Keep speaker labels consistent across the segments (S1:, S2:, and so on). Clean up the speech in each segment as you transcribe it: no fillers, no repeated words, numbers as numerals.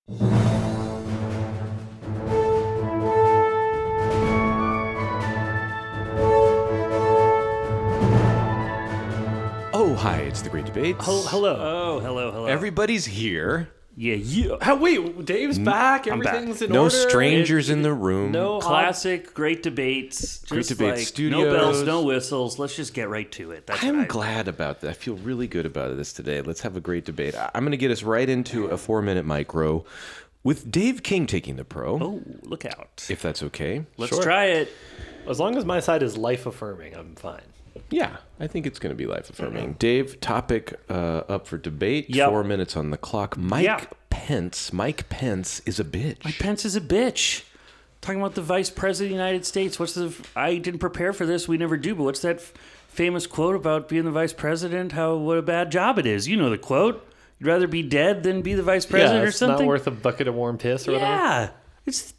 S1: Oh, hi, it's The Great Debate.
S2: Hello.
S3: Oh, hello.
S1: Everybody's here.
S3: Yeah.
S2: Wait, Dave's back. Everything's in
S1: No
S2: order.
S1: strangers in the room.
S2: No
S3: Classic Great Debates.
S1: Great
S3: Just
S1: Debate
S3: like,
S1: Studios.
S3: No bells, no whistles. Let's just get right to it.
S1: I'm glad about that. I feel really good about this today. Let's have a great debate. I'm going to get us right into a 4-minute micro with Dave King taking the pro.
S3: Oh, look out.
S1: If that's okay.
S3: Let's try it.
S2: As long as my side is life affirming, I'm fine.
S1: Yeah, I think it's going to be life-affirming. Dave, topic up for debate.
S3: Yep.
S1: 4 minutes on the clock. Mike Pence is a bitch.
S3: Mike Pence is a bitch. Talking about the vice president of the United States. I didn't prepare for this. We never do. But what's that famous quote about being the vice president? What a bad job it is. You know the quote. You'd rather be dead than be the vice president or something?
S2: It's not worth a bucket of warm piss or whatever.
S3: Yeah. It's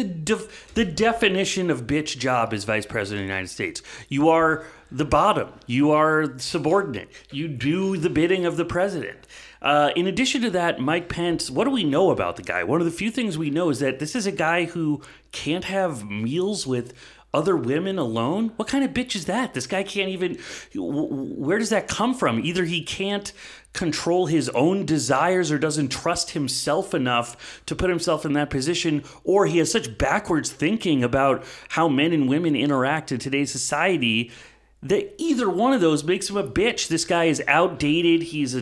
S3: the definition of bitch job is vice president of the United States. You are the bottom. You are subordinate. You do the bidding of the president. In addition to that, Mike Pence, what do we know about the guy? One of the few things we know is that this is a guy who can't have meals with other women alone. What kind of bitch is that? This guy can't even... Where does that come from? Either he can't control his own desires or doesn't trust himself enough to put himself in that position, or he has such backwards thinking about how men and women interact in today's society that either one of those makes him a bitch. This guy is outdated. He's a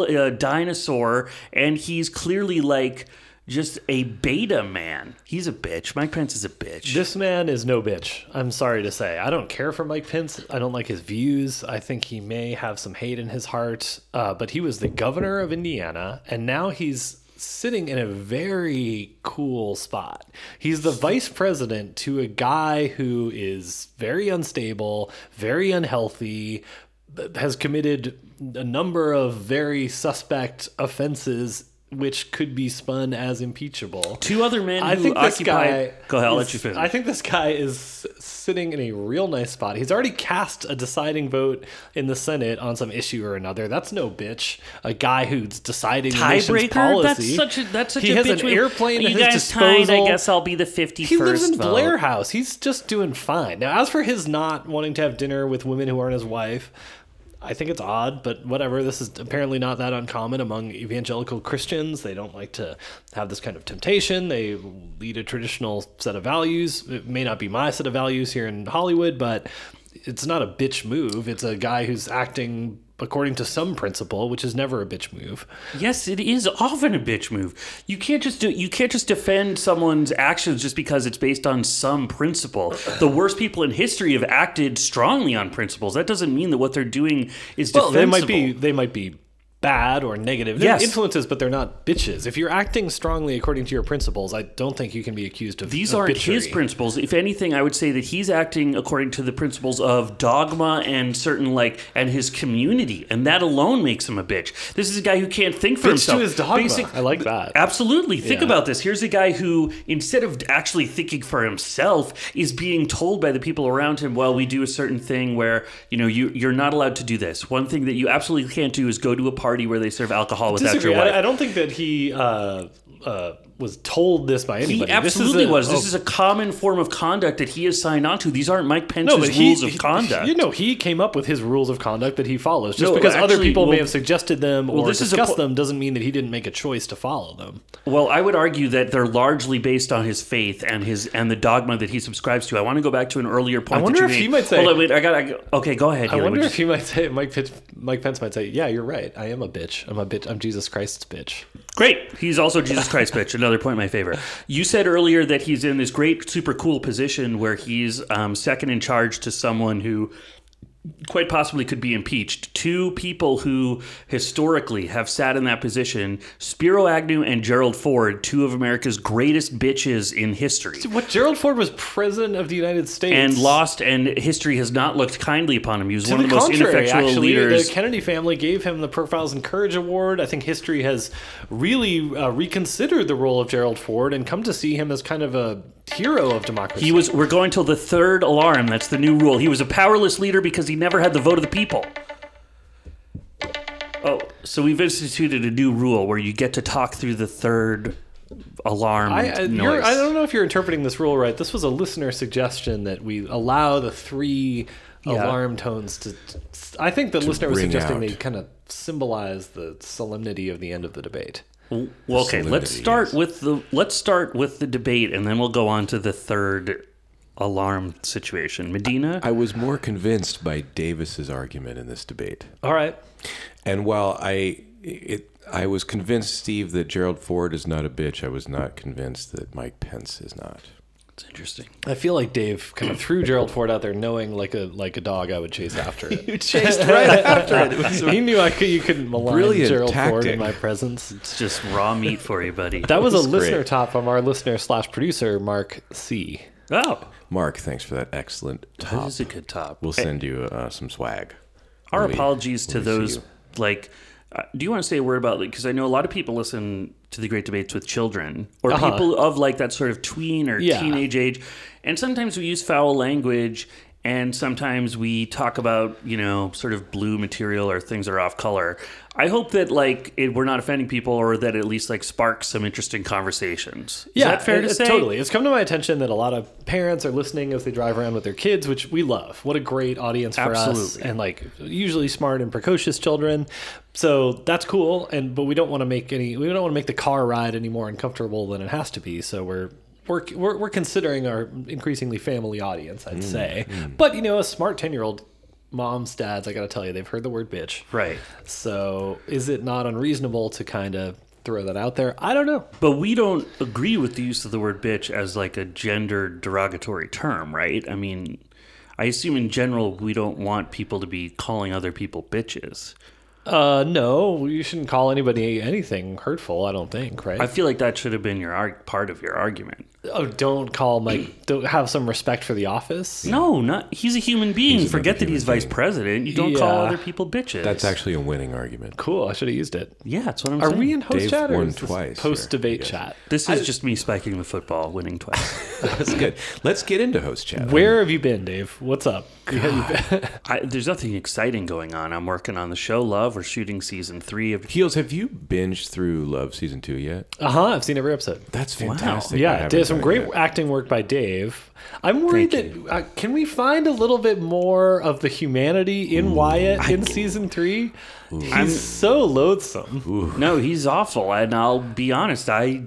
S3: dinosaur, and he's clearly like just a beta man. He's a bitch. Mike Pence is a bitch.
S2: This man is no bitch. I'm sorry to say. I don't care for Mike Pence. I don't like his views. I think he may have some hate in his heart. But he was the governor of Indiana, and now he's sitting in a very cool spot. He's the vice president to a guy who is very unstable, very unhealthy, has committed a number of very suspect offenses which could be spun as impeachable.
S3: Two other men who occupy... Go ahead, I'll let you finish.
S2: I think this guy is sitting in a real nice spot. He's already cast a deciding vote in the Senate on some issue or another. That's no bitch. A guy who's deciding the nation's policy.
S3: That's such
S2: he
S3: a
S2: has
S3: bitch.
S2: an airplane at his
S3: you guys
S2: disposal.
S3: tied, I guess I'll be the 51st
S2: He lives in
S3: vote.
S2: Blair House. He's just doing fine. Now, as for his not wanting to have dinner with women who aren't his wife, I think it's odd, but whatever. This is apparently not that uncommon among evangelical Christians. They don't like to have this kind of temptation. They lead a traditional set of values. It may not be my set of values here in Hollywood, but it's not a bitch move. It's a guy who's acting according to some principle, which is never a bitch move.
S3: Yes, it is often a bitch move. You can't just defend someone's actions just because it's based on some principle. The worst people in history have acted strongly on principles. That doesn't mean that what they're doing is defensible.
S2: They might be bad or negative. They're influences, but they're not bitches. If you're acting strongly according to your principles, I don't think you can be accused of
S3: These aren't
S2: bitchery.
S3: his principles. If anything, I would say that he's acting according to the principles of dogma and certain and his community, and that alone makes him a bitch. This is a guy who can't think for himself.
S2: To his dogma. I like that.
S3: Absolutely. Think about this. Here's a guy who, instead of actually thinking for himself, is being told by the people around him, well, we do a certain thing where, you're not allowed to do this. One thing that you absolutely can't do is go to a party where they serve alcohol without your wife.
S2: I don't think that he was told this by anybody.
S3: He absolutely was. This is a common form of conduct that he has signed on to. These aren't Mike Pence's rules of conduct.
S2: He came up with his rules of conduct that he follows. Just because other people may have suggested them or discussed them doesn't mean that he didn't make a choice to follow them.
S3: Well, I would argue that they're largely based on his faith and the dogma that he subscribes to. I want to go back to an earlier point that you made.
S2: He might say...
S3: Hold on, wait, okay, go ahead.
S2: I wonder if he might say... Mike Pence might say, yeah, you're right. I am a bitch. I'm a bitch. I'm Jesus Christ's bitch.
S3: Great. He's also Jesus Christ's bitch. Another point in my favor. You said earlier that he's in this great, super cool position where he's second in charge to someone who quite possibly could be impeached. Two people who historically have sat in that position, Spiro Agnew and Gerald Ford, two of America's greatest bitches in history.
S2: What, Gerald Ford was president of the United States?
S3: And lost, and history has not looked kindly upon him. He was one of the most ineffectual leaders.
S2: The Kennedy family gave him the Profiles in Courage Award. I think history has really reconsidered the role of Gerald Ford and come to see him as kind of a hero of democracy.
S3: We're going till the third alarm. That's the new rule. He was a powerless leader because he never had the vote of the people. Oh, so we've instituted a new rule where you get to talk through the third alarm
S2: I
S3: noise.
S2: don't know if you're interpreting this rule right. This was a listener suggestion that we allow the 3 alarm tones to. I think the listener was
S1: ring
S2: suggesting
S1: out.
S2: they kind of symbolize the solemnity of the end of the debate.
S3: Well, okay, let's
S1: Solidity,
S3: start with the debate, and then we'll go on to the third alarm situation. Medina?
S1: I was more convinced by Davis's argument in this debate.
S2: All right.
S1: And while I was convinced, Steve, that Gerald Ford is not a bitch, I was not convinced that Mike Pence is not.
S3: It's interesting.
S2: I feel like Dave kind of threw Gerald Ford out there, knowing like a dog I would chase after it.
S1: You chased right after it.
S2: He knew you couldn't malign
S1: Brilliant
S2: Gerald Ford
S1: tactic.
S2: in my presence.
S3: It's just raw meat for you, buddy.
S2: That was a
S1: was
S2: listener
S1: great.
S2: top from our listener/producer Mark C.
S3: Oh,
S1: Mark, thanks for that excellent
S3: that
S1: top.
S3: is a good top.
S1: We'll send you some swag.
S3: Our
S1: when we-
S3: apologies to
S1: when we see
S3: those,
S1: you.
S3: like, do you want to say a word about, because I know a lot of people listen to the great debates with children or people of like that sort of tween or
S2: Yeah.
S3: teenage age. And sometimes we use foul language, and sometimes we talk about, sort of blue material or things that are off color. I hope that we're not offending people, or that at least sparks some interesting conversations. Is that fair to say?
S2: Totally. It's come to my attention that a lot of parents are listening as they drive around with their kids, which we love. What a great audience for us,
S3: Absolutely.
S2: and usually smart and precocious children. So that's cool. But we don't want to make the car ride any more uncomfortable than it has to be. So we're considering our increasingly family audience, I'd say. But a smart 10-year-old. Moms, dads, I gotta tell you, they've heard the word bitch.
S3: Right.
S2: So is it not unreasonable to kind of throw that out there? I don't know.
S3: But we don't agree with the use of the word bitch as a gender derogatory term, right? I mean, I assume in general we don't want people to be calling other people bitches.
S2: No, you shouldn't call anybody anything hurtful, I don't think, right?
S3: I feel like that should have been part of your argument.
S2: Oh, don't call Mike. Don't have some respect for the office.
S3: No, he's a human being.
S1: He's
S3: Forget
S1: another
S3: that he's
S1: human
S3: vice
S1: being.
S3: president. You don't call
S2: Yeah.
S3: other people bitches.
S1: That's actually a winning argument.
S2: Cool. I should have used it.
S3: yeah, that's what I'm
S2: Are
S3: saying.
S2: we in host
S1: Dave
S2: chat or
S1: won
S2: is this
S1: twice,
S2: post debate
S1: or-
S2: chat?
S3: This is just me spiking the football, winning twice.
S1: That's good. Let's get into host chat.
S2: Where have you been, Dave? What's up?
S3: There's nothing exciting going on. I'm working on the show Love. We're shooting season 3 of.
S1: Heels, have you binged through Love season 2 yet?
S2: I've seen every episode.
S1: That's fantastic. I
S2: Yeah,
S1: haven't
S2: did some
S1: done it
S2: great
S1: yet.
S2: acting work by Dave. I'm worried that can we find a little bit more of the humanity in Wyatt in season 3? He's so loathsome.
S3: No, he's awful, and I'll be honest. I'm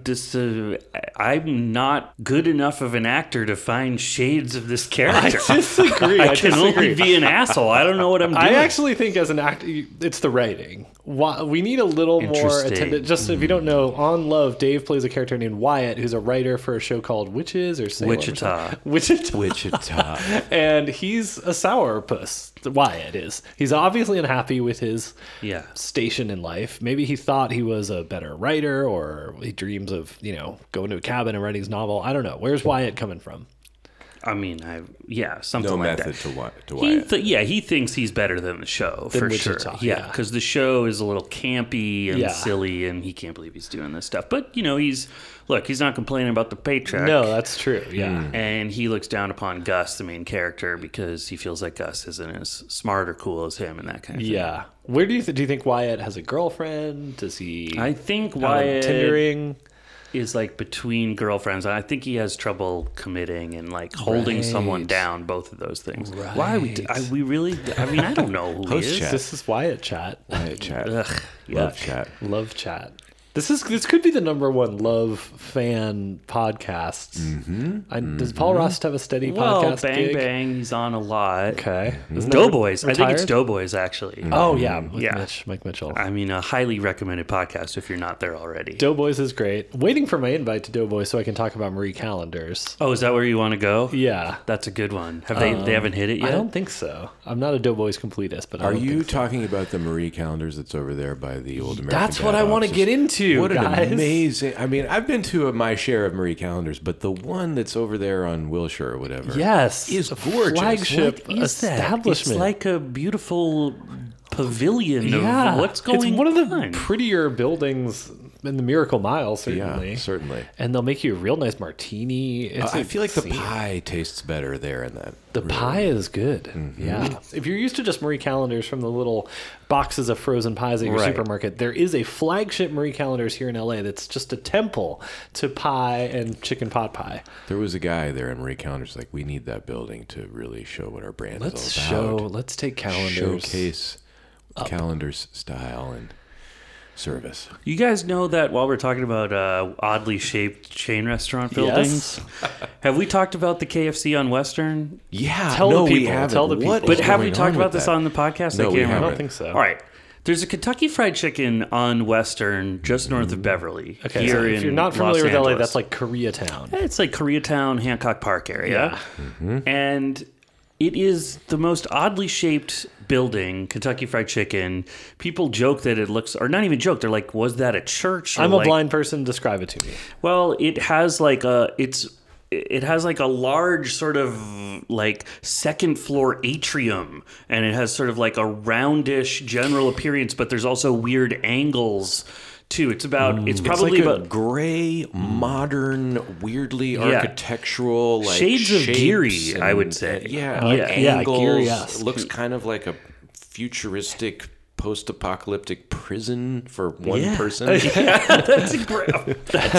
S3: not good enough of an actor to find shades of this character.
S2: I disagree.
S3: I can only be an asshole. I don't know what I'm doing.
S2: I actually think as an actor, it's the writing. We need a little more
S3: Interesting.
S2: attention. Just if you don't know, on Love, Dave plays a character named Wyatt, who's a writer for a show called Witches or Salem or
S3: Wichita.
S2: something. Wichita.
S1: Wichita.
S2: And he's a sourpuss. Wyatt is. He's obviously unhappy with his
S3: Yeah.
S2: station in life. Maybe he thought he was a better writer, or he dreams of, going to a cabin and writing his novel. I don't know. Where's Wyatt coming from?
S3: I mean, something
S1: No
S3: like
S1: method
S3: that.
S1: to
S3: He
S1: Wyatt.
S3: he thinks he's better than the show
S2: Than
S3: for
S2: Wichita,
S3: sure.
S2: yeah.
S3: Because the show is a little campy and
S2: Yeah.
S3: silly, and he can't believe he's doing this stuff. But he's not complaining about the paycheck.
S2: No, that's true. Yeah.
S3: And he looks down upon Gus, the main character, because he feels like Gus isn't as smart or cool as him and that kind of thing.
S2: Yeah. Where do you think Wyatt has a girlfriend? Does he?
S3: I think
S2: out
S3: Wyatt
S2: Tindering.
S3: is between girlfriends. I think he has trouble committing and holding someone
S2: Right.
S3: down. Both of those things. Why are we really? I mean, I don't know who he
S1: Host
S3: is.
S1: chat.
S2: This is Wyatt chat.
S1: Wyatt chat.
S3: Ugh,
S1: Love
S3: yuck.
S1: chat.
S2: Love chat. This could be the #1 Love fan podcast. Mm-hmm. Does Paul Rust have a steady
S3: Well,
S2: podcast
S3: Bang
S2: gig?
S3: Bang, he's on a lot.
S2: Okay. Isn't that
S3: Doughboys. I think it's
S2: retired?
S3: Doughboys, actually.
S2: Oh yeah, with
S3: Yeah.
S2: Mike Mitchell.
S3: I mean, a highly recommended podcast if you're not there already.
S2: Doughboys is great. Waiting for my invite to Doughboys so I can talk about Marie Callender's.
S3: Oh, is that where you want to go?
S2: Yeah.
S3: That's a good one. Have they haven't hit it yet?
S2: I don't think so. I'm not a Doughboys completist, but I
S1: Are
S2: don't
S1: you
S2: think so.
S1: talking about the Marie Callender's that's over there by the old American
S2: That's what
S1: Dad
S2: I want to
S1: offices?
S2: get into,
S1: What
S2: guys.
S1: an amazing! I mean, I've been to my share of Marie Callender's, but the one that's over there on Wilshire or whatever,
S2: Yes,
S1: is
S2: a
S1: gorgeous.
S2: flagship
S3: What is that?
S2: establishment.
S3: It's like a beautiful pavilion
S2: yeah,
S3: of what's going on.
S2: It's one of the prettier buildings in the Miracle Mile, certainly.
S1: Yeah, certainly.
S2: And they'll make you a real nice martini.
S1: I feel like the
S2: insane.
S1: pie tastes better there in that.
S2: The pie is good.
S1: Mm-hmm.
S2: Yeah. If you're used to just Marie Callender's from the little boxes of frozen pies at your
S3: Right.
S2: supermarket, there is a flagship Marie Callender's here in LA that's just a temple to pie and chicken pot pie.
S1: There was a guy there in Marie Callender's like, we need that building to really show what our brand
S2: Let's
S1: is all about.
S2: let's take Callender's.
S1: Showcase Callender's style and service.
S3: You guys know that while we're talking about oddly shaped chain restaurant buildings, have we talked about the KFC on Western?
S1: Yeah,
S2: Tell the
S1: no, we
S2: people,
S1: haven't.
S2: tell the
S1: What
S2: people.
S1: is
S3: But have
S1: going
S3: we talked
S1: on
S3: about
S1: with
S3: this
S1: that?
S3: on the podcast?
S1: No, we
S3: remember.
S2: I
S1: haven't.
S2: don't think so.
S3: All right. There's a Kentucky Fried Chicken on Western, just north of Beverly.
S2: Okay,
S3: here
S2: so if
S3: in
S2: you're not familiar
S3: Los
S2: with LA,
S3: Angeles.
S2: that's like Koreatown.
S3: It's like Koreatown, Hancock Park area.
S2: Yeah.
S3: And it is the most oddly shaped building, Kentucky Fried Chicken. People joke that it looks, or not even joke, they're like, was that a church? Or
S2: I'm a
S3: like,
S2: blind person. Describe it to me.
S3: Well, it has like it has like a large sort of like second floor atrium, and it has sort of like a roundish general appearance, but there's also weird angles too. It's about it's probably
S1: it's like
S3: about
S1: a gray, modern, weirdly architectural, like
S3: Shades of
S1: shapes
S3: Geary, I would
S1: and-
S3: say.
S1: Yeah,
S3: Yeah.
S1: angles.
S2: Geary-esque.
S1: It looks kind of like a futuristic, post-apocalyptic prison for one
S3: Yeah.
S1: person.
S3: that's a great.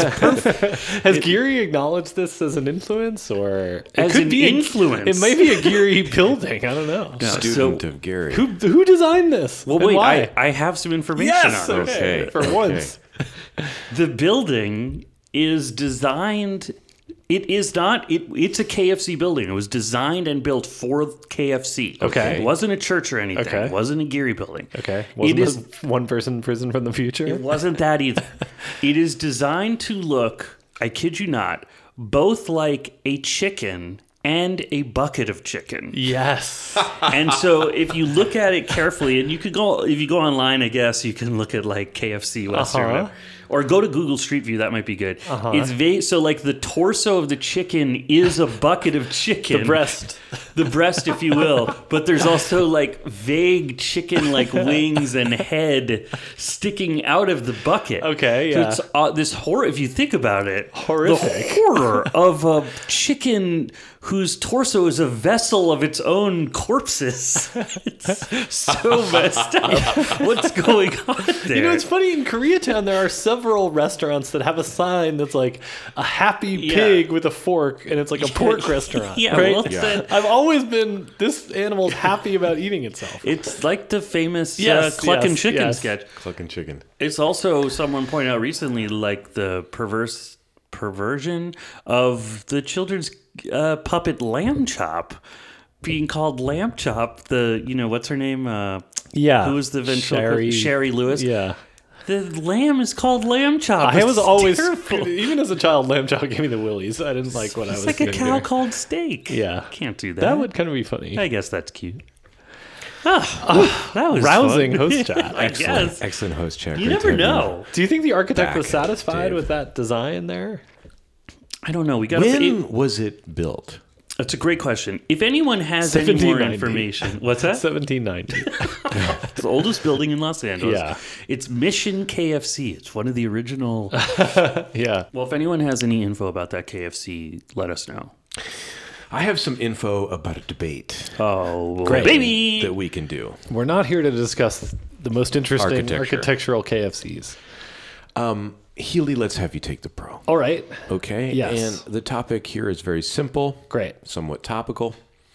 S2: Has Geary acknowledged this as an influence, or it
S3: As an influence.
S2: It may be a Geary building. I don't know.
S1: Student
S3: So-
S1: of Gary.
S2: Who designed this?
S3: Well,
S2: and
S3: wait,
S2: why?
S3: I have some information
S2: Yes.
S3: on it.
S2: Okay. For
S1: Okay.
S2: once.
S3: The building is designed. It is not. It's a KFC building. It was designed and built for KFC.
S2: Okay.
S3: It wasn't a church or anything.
S2: Okay.
S3: It wasn't a Geary building.
S2: Okay.
S3: It
S2: Wasn't
S3: is.
S2: this one person prison from the future?
S3: It wasn't that either. It is designed to look, I kid you not, both like a chicken and a bucket of chicken.
S2: Yes.
S3: And so if you look at it carefully, and you could go, if you go online, I guess you can look at like KFC Western, or go to Google Street View. That might be good. It's so like the torso of the chicken is a bucket of chicken,
S2: The breast.
S3: if you will. But there's also like vague chicken like wings and head sticking out of the bucket.
S2: Okay,
S3: So
S2: yeah.
S3: it's this horror. If you think about it,
S2: Horrific.
S3: The horror of a chicken whose torso is a vessel of its own corpses. It's so messed up. What's going on there?
S2: You know, it's funny, in Koreatown, there are several restaurants that have a sign that's like a happy pig with a fork, and it's like a pork restaurant.
S3: Yeah,
S2: right?
S3: well, it's that-
S2: I've always been, this animal's happy about eating itself.
S3: It's like the famous
S2: Yes,
S3: Cluckin'
S2: yes,
S3: Chicken
S2: yes.
S3: sketch.
S1: Clucking chicken.
S3: It's also, someone pointed out recently, like the perversion of the children's puppet Lamb Chop being called Lamb Chop. The, what's her name?
S2: Yeah.
S3: Who was the ventriloquist? Sherry Lewis.
S2: Yeah.
S3: The lamb is called Lamb Chop.
S2: I was
S3: It's
S2: always,
S3: terrible.
S2: even as a child, lamb chop gave me the willies. I didn't like what I was
S3: It's like a
S2: getting
S3: cow
S2: there.
S3: called steak.
S2: Yeah.
S3: Can't do that.
S2: That would kind of be funny.
S3: I guess that's cute. That was
S2: Rousing
S3: fun.
S2: host chat.
S3: I guess.
S1: Excellent host check.
S3: You never know.
S2: Do you think the architect was
S1: Back,
S2: satisfied
S1: Dave.
S2: with that design there?
S3: I don't know. We got
S1: When was it built?
S3: That's a great question. If anyone has any more
S2: 1790.
S3: information, what's that?
S2: 1790.
S3: It's the oldest building in Los Angeles.
S2: Yeah.
S3: It's Mission KFC. It's one of the original.
S2: Yeah.
S3: Well, if anyone has any info about that KFC, let us know.
S1: I have some info about a debate
S3: Oh,
S2: Great.
S3: baby!
S1: that we can do.
S2: We're not here to discuss the most interesting
S1: Architecture.
S2: architectural KFCs.
S1: Healy, let's have you take the pro.
S2: All right.
S1: Okay?
S2: Yes.
S1: And the topic here is very simple,
S2: Great.
S1: somewhat topical.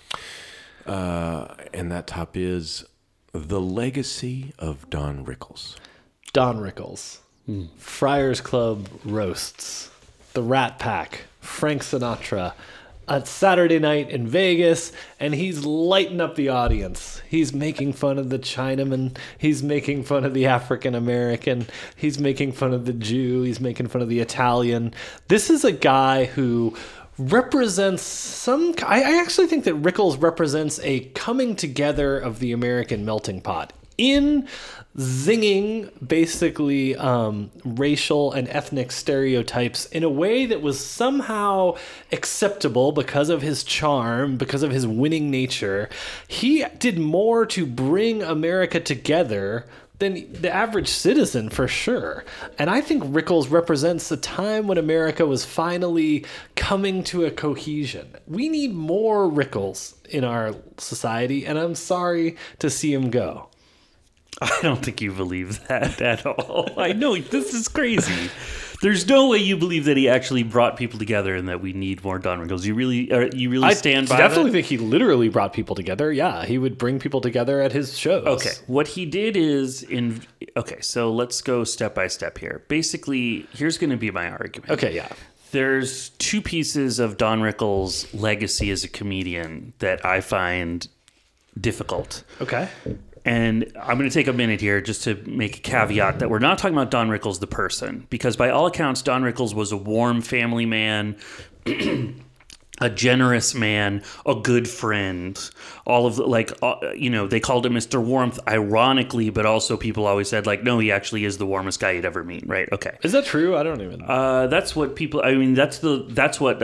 S1: And that top is the legacy of Don Rickles.
S2: Don Rickles. Friars Club roasts. The Rat Pack. Frank Sinatra. A Saturday night in Vegas, and he's lighting up the audience. He's making fun of the Chinaman. He's making fun of the African American. He's making fun of the Jew. He's making fun of the Italian. This is a guy who represents some... I actually think that Rickles represents a coming together of the American melting pot in zinging basically racial and ethnic stereotypes in a way that was somehow acceptable because of his charm, because of his winning nature. He did more to bring America together than the average citizen for sure. And I think Rickles represents a time when America was finally coming to a cohesion. We need more Rickles in our society, and I'm sorry to see him go.
S3: I don't think you believe that at all. I know this is crazy. There's no way you believe that he actually brought people together and that we need more Don Rickles. You really stand by that?
S2: I definitely think he literally brought people together. Yeah, he would bring people together at his shows.
S3: Okay, what he did is so let's go step by step here. Basically, here's going to be my argument.
S2: Okay, yeah.
S3: There's two pieces of Don Rickles' legacy as a comedian that I find difficult.
S2: Okay.
S3: And I'm going to take a minute here just to make a caveat that we're not talking about Don Rickles the person, because by all accounts, Don Rickles was a warm family man, a generous man, a good friend. All of the, they called him Mr. Warmth, ironically, but also people always said, like, no, he actually is the warmest guy you'd ever meet, right? Okay.
S2: Is that true? I don't even know.
S3: That's what people, that's what,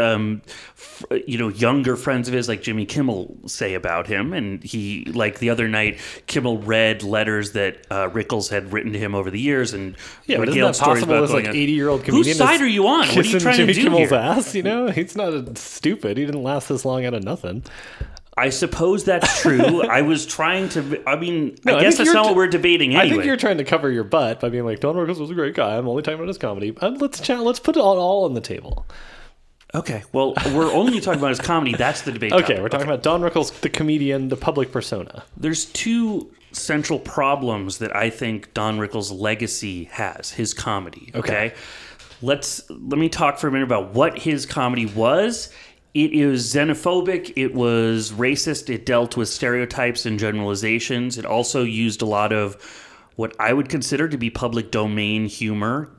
S3: younger friends of his, like Jimmy Kimmel, say about him. And he, like the other night, Kimmel read letters that Rickles had written to him over the years. And
S2: yeah, but isn't that possible as, like, 80-year-old comedian?
S3: Whose side are you on? What are you trying
S2: Jimmy
S3: to do
S2: Kimmel's
S3: here?
S2: ass, you know? He's not stupid. He didn't last this long out of nothing.
S3: I suppose that's true. I was trying to. I guess that's not what we're debating anyway.
S2: I think you're trying to cover your butt by being like, Don Rickles was a great guy. I'm only talking about his comedy. Let's put it all on the table.
S3: Okay. Well, we're only talking about his comedy. That's the debate.
S2: Okay,
S3: topic.
S2: we're talking about Don Rickles, the comedian, the public persona.
S3: There's two central problems that I think Don Rickles' legacy has. His comedy. Okay. Let me talk for a minute about what his comedy was. It is xenophobic, it was racist, it dealt with stereotypes and generalizations. It also used a lot of what I would consider to be public domain humor.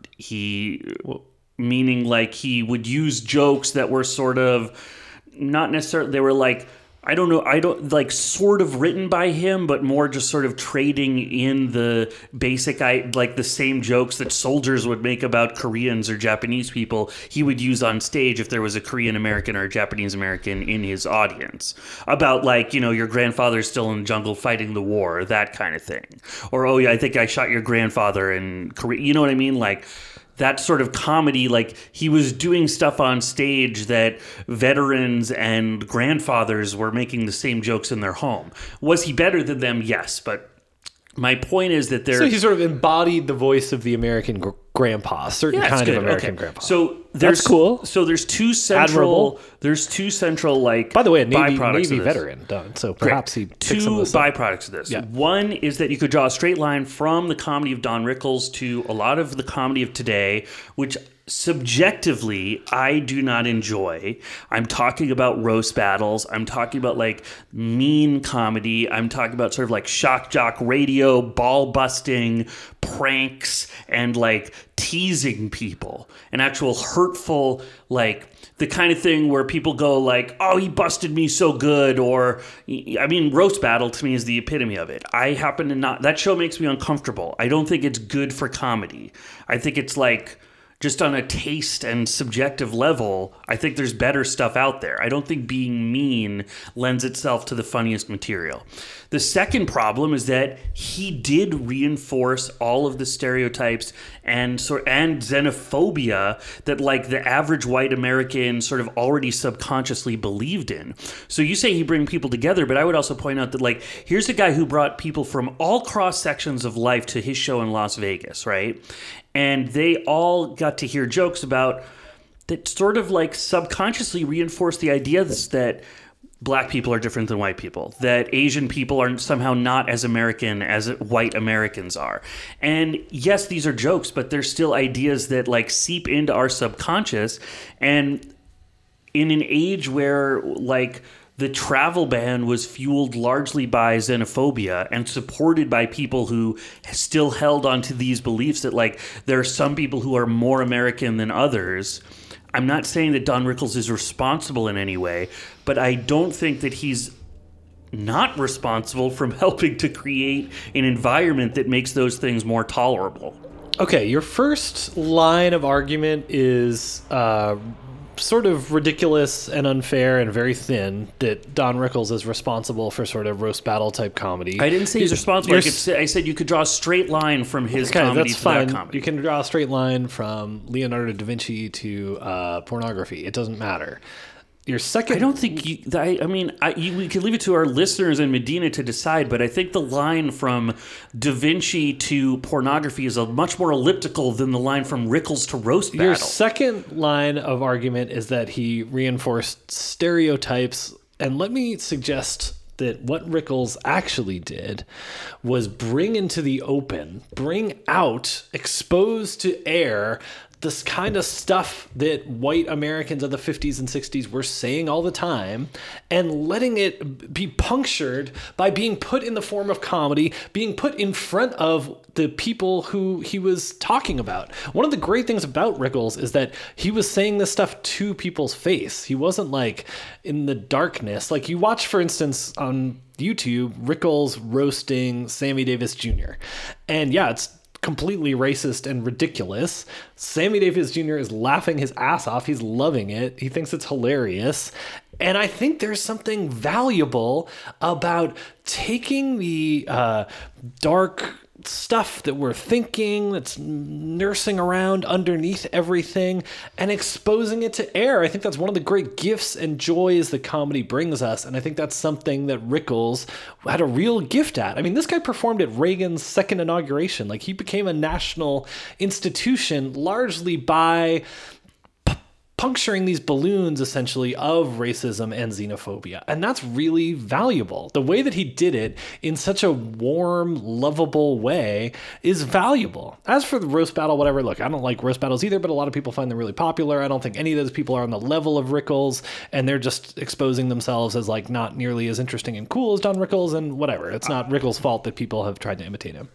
S3: Meaning like he would use jokes that were sort of, not necessarily, they were like, sort of written by him, but more just sort of trading in the basic, like the same jokes that soldiers would make about Koreans or Japanese people, he would use on stage if there was a Korean American or a Japanese American in his audience. About like, your grandfather's still in the jungle fighting the war, that kind of thing. Or, oh yeah, I think I shot your grandfather in Korea. You know what I mean? Like, that sort of comedy, like he was doing stuff on stage that veterans and grandfathers were making the same jokes in their home. Was he better than them? Yes, but my point is that
S2: So he sort of embodied the voice of the American grandpa, a certain kind of American grandpa.
S3: So
S2: that's cool.
S3: So there's two central, like,
S2: by the way, a Navy
S3: byproducts
S2: veteran done. So perhaps he picks
S3: two
S2: some of this up.
S3: byproducts of this.
S2: Yeah.
S3: One is that you could draw a straight line from the comedy of Don Rickles to a lot of the comedy of today, which subjectively I do not enjoy. I'm talking about roast battles. I'm talking about like mean comedy. I'm talking about sort of like shock jock radio, ball busting, pranks, and like teasing people, and actual hurtful, like the kind of thing where people go like, oh, he busted me so good, or roast battle to me is the epitome of it. I happen to not, that show makes me uncomfortable. I don't think it's good for comedy. I think it's like, just on a taste and subjective level, I think there's better stuff out there. I don't think being mean lends itself to the funniest material. The second problem is that he did reinforce all of the stereotypes and xenophobia that like the average white American sort of already subconsciously believed in. So you say he bring people together, but I would also point out that like here's a guy who brought people from all cross sections of life to his show in Las Vegas, right? And they all got to hear jokes about that sort of like subconsciously reinforce the idea that black people are different than white people, that Asian people are somehow not as American as white Americans are. And yes, these are jokes, but they're still ideas that like seep into our subconscious. And in an age where like the travel ban was fueled largely by xenophobia and supported by people who still held onto these beliefs that like there are some people who are more American than others. I'm not saying that Don Rickles is responsible in any way, but I don't think that he's not responsible from helping to create an environment that makes those things more tolerable.
S2: Okay, your first line of argument is sort of ridiculous and unfair and very thin, that Don Rickles is responsible for sort of roast battle type comedy.
S3: I didn't say he's responsible. I said you could draw a straight line from his comedy to that comedy.
S2: You can draw a straight line from Leonardo da Vinci to pornography. It doesn't matter. Your second...
S3: I don't think we could leave it to our listeners in Medina to decide, but I think the line from Da Vinci to pornography is a much more elliptical than the line from Rickles to roast battle.
S2: Your second line of argument is that he reinforced stereotypes, and let me suggest that what Rickles actually did was bring into the open, bring out, expose to air this kind of stuff that white Americans of the 50s and 60s were saying all the time, and letting it be punctured by being put in the form of comedy, being put in front of the people who he was talking about. One of the great things about Rickles is that he was saying this stuff to people's face. He wasn't like in the darkness. Like, you watch, for instance, on YouTube, Rickles roasting Sammy Davis Jr. And yeah, it's completely racist and ridiculous. Sammy Davis Jr. is laughing his ass off. He's loving it. He thinks it's hilarious. And I think there's something valuable about taking the dark stuff that we're thinking, that's nursing around underneath everything, and exposing it to air. I think that's one of the great gifts and joys that comedy brings us, and I think that's something that Rickles had a real gift at. I mean, this guy performed at Reagan's second inauguration. Like, he became a national institution largely by puncturing these balloons, essentially, of racism and xenophobia. And that's really valuable. The way that he did it in such a warm, lovable way is valuable. As for the roast battle, whatever, look, I don't like roast battles either, but a lot of people find them really popular. I don't think any of those people are on the level of Rickles, and they're just exposing themselves as like not nearly as interesting and cool as Don Rickles, and whatever. It's not Rickles' fault that people have tried to imitate him.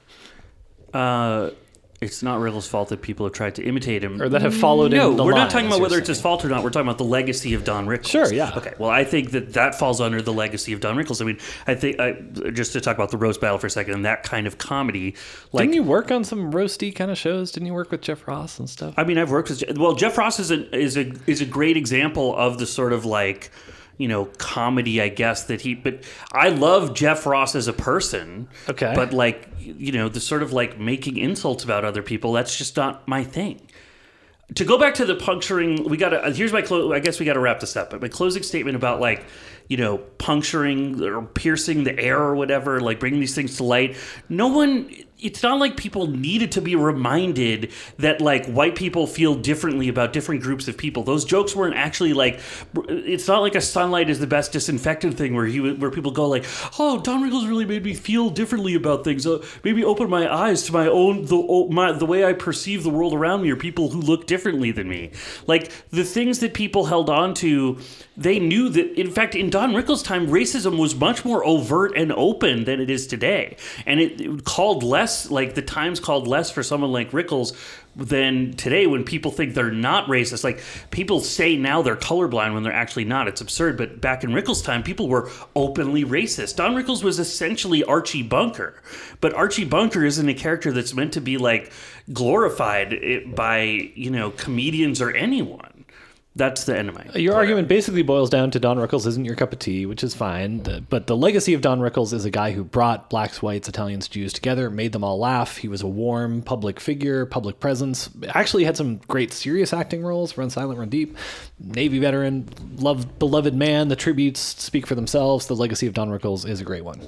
S3: It's not Rickles' fault that people have tried to imitate him.
S2: Or that have followed him.
S3: No, we're not talking about whether it's his fault or not. We're talking about the legacy of Don Rickles.
S2: Sure, yeah.
S3: Okay, well, I think that falls under the legacy of Don Rickles. I mean, I think, just to talk about the roast battle for a second, and that kind of comedy. Like,
S2: didn't you work on some roasty kind of shows? Didn't you work with Jeff Ross and stuff?
S3: I mean, I've worked with... Well, Jeff Ross is a great example of the sort of like, you know, comedy, I guess, that he... But I love Jeff Ross as a person.
S2: Okay.
S3: But like, you know, the sort of like making insults about other people, that's just not my thing. To go back to the puncturing, here's my I guess we gotta wrap this up. But my closing statement about like, you know, puncturing or piercing the air or whatever, like bringing these things to light. It's not like people needed to be reminded that like white people feel differently about different groups of people. Those jokes weren't actually like, it's not like a sunlight is the best disinfectant thing where where people go like, oh, Don Rickles really made me feel differently about things. Maybe open my eyes to my own, the way I perceive the world around me, or people who look differently than me. Like the things that people held on to, they knew that, in fact, in Don Rickles' time, racism was much more overt and open than it is today. And it called less, like the Times called less for someone like Rickles than today when people think they're not racist. Like people say now they're colorblind when they're actually not. It's absurd. But back in Rickles' time, people were openly racist. Don Rickles was essentially Archie Bunker. But Archie Bunker isn't a character that's meant to be like glorified by, you know, comedians or anyone. That's the end of my...
S2: Your argument basically boils down to Don Rickles isn't your cup of tea, which is fine. But the legacy of Don Rickles is a guy who brought blacks, whites, Italians, Jews together, made them all laugh. He was a warm public figure, public presence. Actually had some great serious acting roles, Run Silent, Run Deep. Navy veteran, beloved man. The tributes speak for themselves. The legacy of Don Rickles is a great one.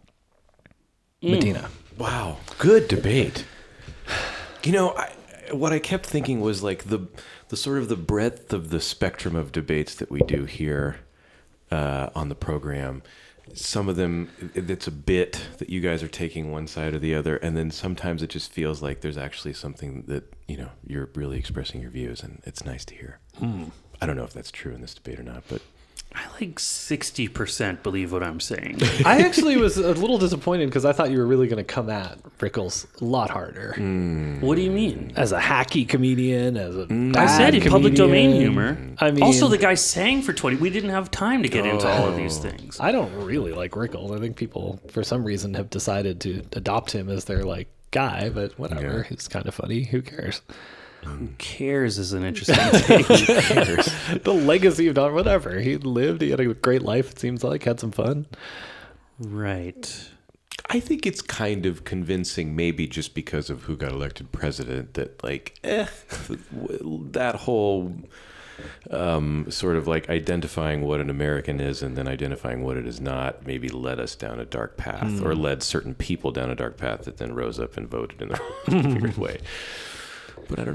S2: Medina.
S1: Wow. Good debate. You know, what I kept thinking was like the sort of the breadth of the spectrum of debates that we do here on the program. Some of them, it's a bit that you guys are taking one side or the other, and then sometimes it just feels like there's actually something that, you know, you're really expressing your views, and it's nice to hear. I don't know if that's true in this debate or not, but...
S3: I like 60% believe what I'm saying.
S2: I actually was a little disappointed because I thought you were really going to come at Rickles a lot harder.
S3: What do you mean?
S2: As a hacky comedian, as a
S3: I said in public domain humor.
S2: I mean,
S3: also, the guy sang for 20. We didn't have time to get into all of these things.
S2: I don't really like Rickles. I think people, for some reason, have decided to adopt him as their like guy, but whatever.
S1: Yeah.
S2: He's kind of funny. Who cares?
S3: Who cares is an interesting thing.
S2: The legacy of Don, whatever. He lived. He had a great life, it seems like. Had some fun.
S3: Right.
S1: I think it's kind of convincing, maybe just because of who got elected president, that like, that whole sort of like identifying what an American is and then identifying what it is not, maybe led us down a dark path, or led certain people down a dark path that then rose up and voted in the weird way. But I don't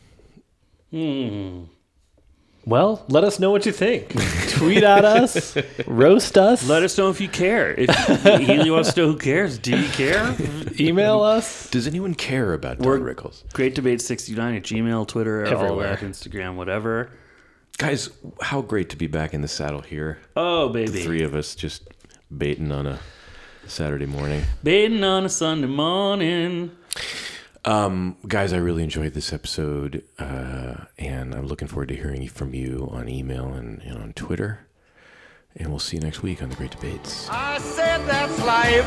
S1: know.
S2: Well, let us know what you think. Tweet at us. Roast us.
S3: Let us know if you care. If Healy wants to know who cares, do you care?
S2: Email us.
S1: Does anyone care about Don Rickles?
S3: GreatDebate69 at Gmail, Twitter, all
S2: Everywhere.
S3: that, Instagram, whatever.
S1: Guys, how great to be back in the saddle here.
S3: Oh,
S1: The
S3: baby.
S1: three of us just baiting on a Saturday morning.
S3: Baiting on a Sunday morning.
S1: Guys, I really enjoyed this episode, and I'm looking forward to hearing from you on email and on Twitter. And we'll see you next week on The Great Debates.
S4: I said that's life.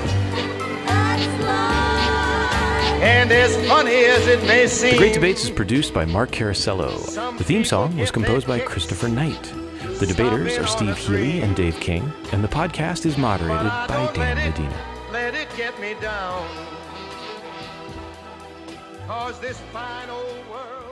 S4: And as funny as it may seem.
S5: The Great Debates is produced by Mark Caracello. The theme song was composed by Christopher Knight. The debaters are Steve Healy and Dave King, and the podcast is moderated by Dan Medina.
S4: Let it get me down. 'Cause this fine old world